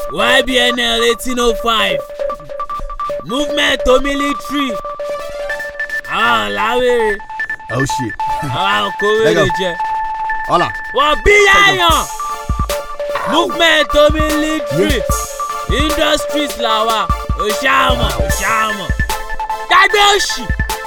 YBNL 1805. Movement to military. Ah, láwé. Oh shit. Ah, kòwé jẹ. Hola. Wọ́n bí yáyàn. Movement to military. Industries làwà. Òṣàmọ̀. Gbàgbé òṣì.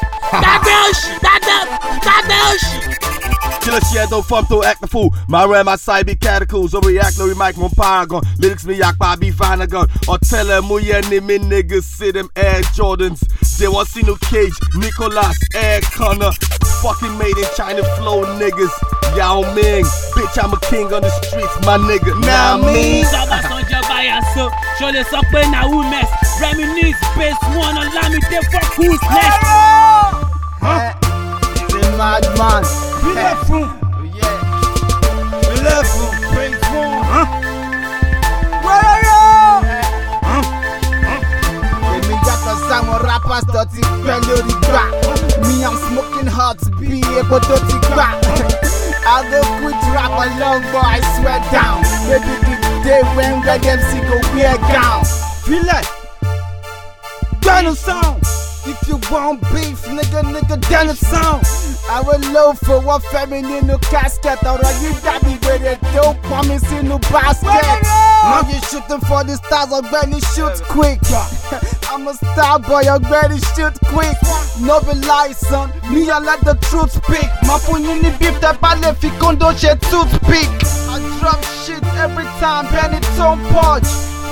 Killer shit, don't fuck, don't act the fool. My ram, my side be catacomb. Overreact, no remark, mon paragon. Lyrics me yak by be Vanagon. Or tell them, who ya name me niggas, see them Air Jordans. They want see no Cage, Nicholas, Air Connor. Fucking made in China flow niggas. Yao Ming, bitch, I'm a king on the streets, my nigga. Now me. Saba Sonja Bayaso, Shole Sokpe na who mess. Reminisce, base one on Lamide, fuck who's next. He's a madman. We left room. Bring phone. Where are you? Èmi yàtọ̀ sáwọn rappers tó ti pẹ́ lórí gbà. Me, I'm smoking hot, bí epo tó ti gbà. I go quit rap alone, but I swear down. Maybe the day when Red MC go wear gown. Feel it? Daniel sound. If you want beef, nigga, Daniel sound. I will low for one feminine no casket. Or you got me with it, don't promise in no basket. Now you shooting for the stars, already shoot quick. I'm a star boy, already shoot quick. No be lie, son. Me, I let the truth speak. My phone in the beef, that ballet, fi condo, she toothpick. I drop shit every time, penny don't punch.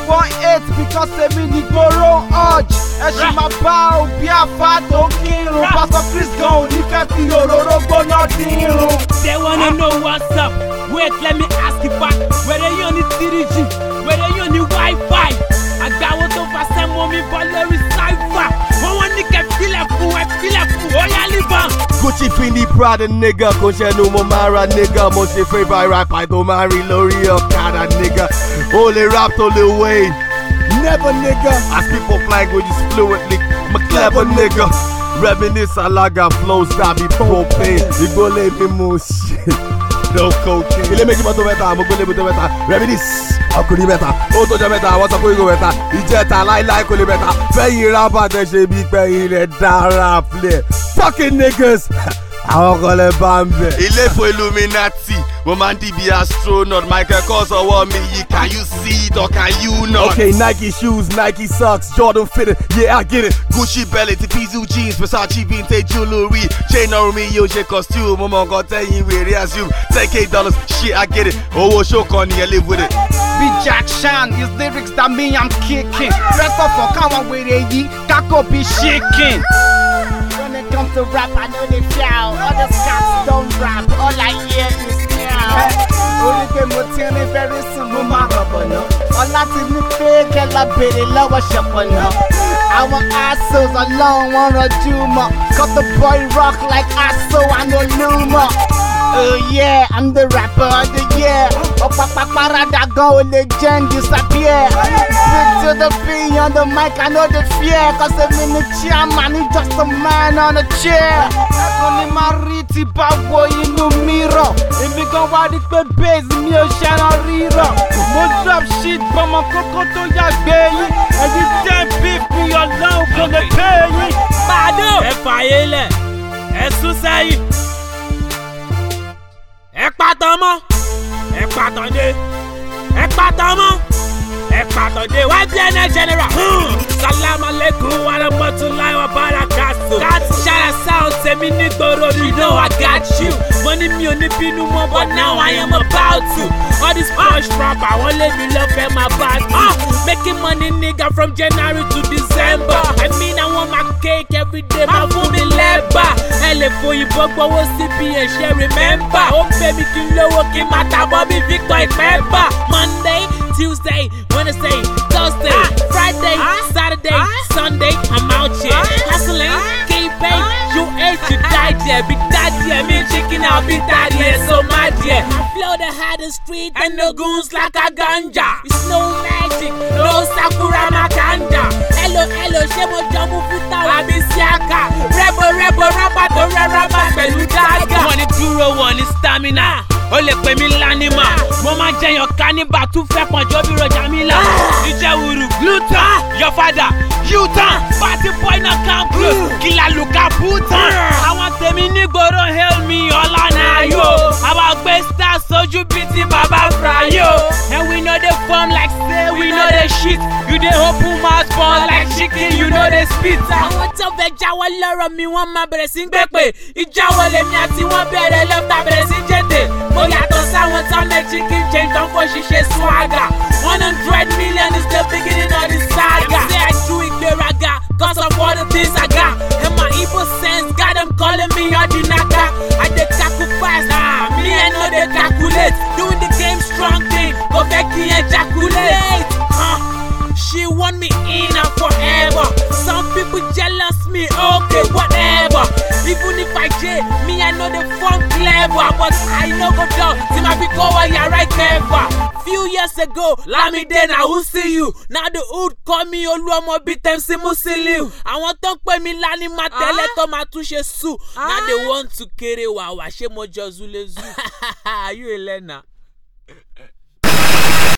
1-8 because they mean the borrow urge. And she my bow, be a fat, don't kill. Pastor Chris go, if I feel your go not deal. They wanna know what's up. Wait, let me ask you back. Whether you on the 3G, whether you on the Wi-Fi. I got what over some mommy, but there is cipher. One nigga feel like fool, oh yeah, live on. Gucci Fendi Prada nigga, Koshe no Momara nigga. Most your favorite rap, I don't marry Lori Okada nigga. Only rap to Lil Wayne. Never nigga. I speak both languages fluently. I'm a clever nigga. Reminisce alaga flows that be propane. You go let me move shit. No cocaine. Il est mec qui m'a tout mettre, mon collègue tout mettre. Reminisce, à couler mettre. Auto de mettre, what's up, go mettre. Il jette à like couler mettre. Paye rap à des chez Big Paye, il est dans rap. Fucking niggas. Àwọn kan lè bá ń bẹ̀. Ilé for Illuminati, mo máa ń dìbì astronaut. Michael Kors ọwọ́ mi yìí, can you see it or can you not? Okay, Nike shoes, Nike socks, Jordan fitted, yeah I get it. Gucci belly, Tipizu jeans, Versace vintage jewelry. Chain on me, yo ṣe costume, mo mọ̀ nǹkan tẹ́yìn wèrè assume. $10K, shit I get it. Owó show kan ni ẹ live with it. Be Jack Shan, his lyrics that me I'm kicking. Rest of all, káwọn wèrè yìí, kákò be shaking. When it comes to rap, I know they shout. Other scats don't rap, all I hear is meow. Only game will tell me very soon, no matter what. All I see me fake, I love it, lower shop on her. Our assholes alone wanna do more. Cut the boy rock like Asso and no Luma. Oh yeah, I'm the rapper of the year. Parada go legend disappear. Speak to the B on the mic, I know the fear. Cause I'm in the chairman, he's just a man on a chair. Only my riti babo in the mirror. If we go out it the bass, me a shine riro. Mo drop shit from my coco to ya baby. And you can't beef me alone for the pay. Bado! Fayele, Susayi. Ẹ pàtàndé YBNL general. Salam alaikum wa rahmatullahi wa barakatuh. That's Shara sound tèmi nígboro, you know I got you. Money mi ò ní bínú mọ́, but now I am about to. All this push rap, I won't let me love them about you. Making money nigga from January to December. I mean I want my cake every day, my food me lẹ́bà. Ẹ lè fòyìnbó gbowó CBN ṣe remember. Ó pè mí kí n lówó kí n má tàbọ̀ bí Victor Ìpẹ́bà. Monday, Tuesday, Wednesday, Thursday, Friday, Saturday, Sunday, I'm out here hustling, keeping you ate, you died, yeah. Big daddy, I mean chicken, I'll be daddy, yeah. So my dear, I flow the hardest street and the goons like a ganja. It's no magic, no Sakura Makanda. Hello, shemo jamu futa wabi siaka. Rebo, rapa to rapa pẹ̀lú daga. Wọ́n ní dúró, wọ́n ní stamina. Ó lè pè mí lánìmá. Mo máa jẹyàn káníbà tún fẹ́ pọ̀njọ́ bí rọjà mi là. Ìjẹ̀wùrù, gluten, your father, U-turn, party boy na campus, kìlà lùkà putan. Àwọn tèmi nígboro hail me ọ̀lànà yóò. Àwa gbé stars sójú bíi ti bàbá Frayo. And we know they form like say we know they shit. You dey open mouth born like chicken, you know they spit. Àwọn tó fẹ́ jáwọ́ lọ́rọ̀ mi wọ́n máa bẹ̀rẹ̀ sí gbé pé ìjáwọ́ lèmi àti wọ́n bẹ̀rẹ̀ lọ́ta bẹ̀rẹ̀ sí jẹ́tẹ̀. Mo yàtọ̀ sáwọn tó make chicken change tán kó ṣiṣẹ́ swagger. 100 million is the beginning of the saga. Say I do ìgbéraga cause of all the things I got. And my evil sense got them calling me Odinaka. I dey sacrifice, me I know they calculate. Doing the game strong thing, go back and ejaculate. She want me in and forever. Some people jealous me, okay, whatever. Even if I J, me I know the fun clever, but I know go down. See my big over here right clever. Few years ago, Lami then I will see you. Now the hood call me Oluomo beat them Simusiliu. I want to pay me Lani Matele to Matushe Su. Now they want to carry Wawa Shemo Jozule Zu. You Elena.